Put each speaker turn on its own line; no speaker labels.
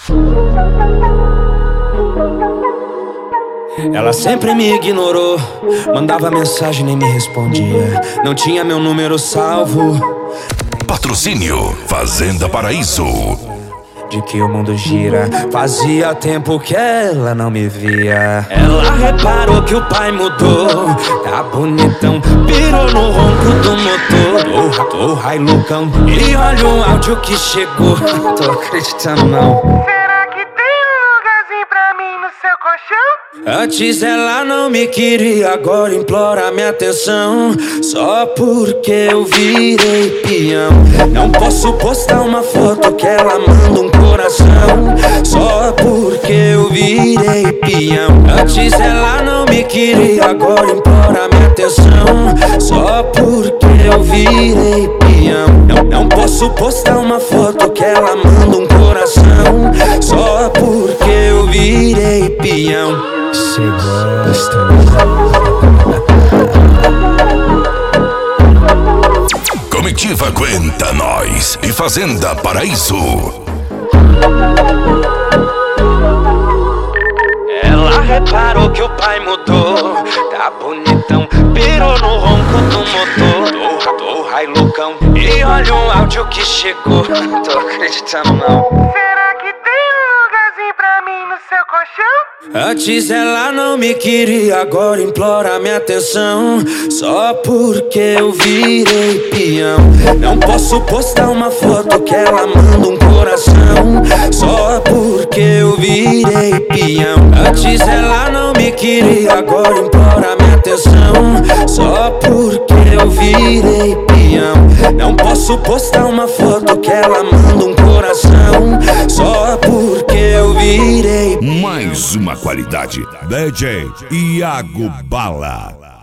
Ela sempre me ignorou, mandava mensagem, nem me respondia. Não tinha meu número salvo.
Patrocínio Fazenda Paraíso.
De que o mundo gira, fazia tempo que ela não me via. Ela reparou que o pai mudou, tá bonitão, pirou no ronco do motor do Hilux. E olha o áudio que chegou, tô acreditando não.
Será que tem um lugarzinho pra mim no seu colchão?
Antes ela não me queria, agora implora minha atenção. Só porque eu virei peão. Não posso postar uma foto que ela manda um coração. Só porque eu virei peão. Antes ela não me queria, agora implora minha atenção. Só porque eu virei peão. Não posso postar uma foto que ela manda um coração. Só porque eu virei peão. Cê gosta.
Comitiva Aguenta Nós e Fazenda Paraíso.
Ela reparou que o pai mudou, tá bonitão, pirou no ronco do motor do Hilux. E olha o áudio que chegou, tô acreditando não.
Será que tem um lugarzinho pra mim no seu colchão?
Antes ela não me queria, agora implora minha atenção. Só porque eu virei peão. Não posso postar uma foto que ela manda um coração. Só porque eu virei peão. Antes ela não me queria, agora implora minha atenção. Só porque eu virei peão. Não posso postar uma foto que ela manda um coração. Só porque eu virei peão.
Mais uma qualidade. DJ Iago Bala.